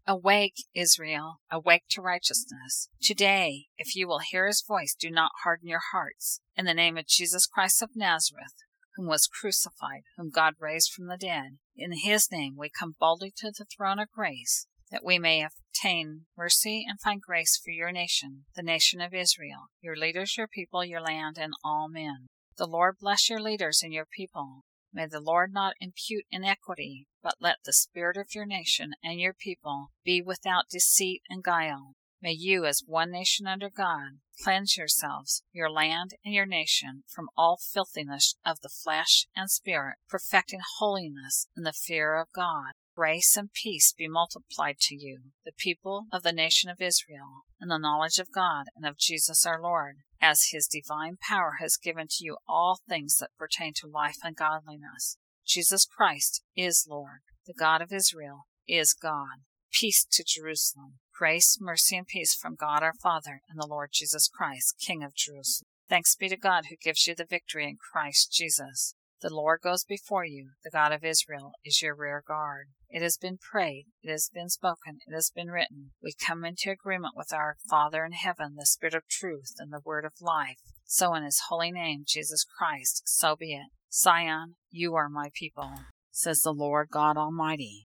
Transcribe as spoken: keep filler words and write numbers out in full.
Awake, Israel, awake to righteousness. Today, if you will hear his voice, do not harden your hearts. In the name of Jesus Christ of Nazareth, whom was crucified, whom God raised from the dead, in his name we come boldly to the throne of grace, that we may obtain mercy and find grace for your nation, the nation of Israel, your leaders, your people, your land, and all men. The Lord bless your leaders and your people. May the Lord not impute iniquity, but let the spirit of your nation and your people be without deceit and guile. May you, as one nation under God, cleanse yourselves, your land and your nation, from all filthiness of the flesh and spirit, perfecting holiness in the fear of God. Grace and peace be multiplied to you, the people of the nation of Israel, in the knowledge of God and of Jesus our Lord, as his divine power has given to you all things that pertain to life and godliness. Jesus Christ is Lord. The God of Israel is God. Peace to Jerusalem. Grace, mercy, and peace from God our Father and the Lord Jesus Christ, King of Jerusalem. Thanks be to God who gives you the victory in Christ Jesus. The Lord goes before you. The God of Israel is your rear guard. It has been prayed. It has been spoken. It has been written. We come into agreement with our Father in heaven, the Spirit of truth and the Word of life. So in his holy name, Jesus Christ, so be it. Zion, you are my people, says the Lord God Almighty.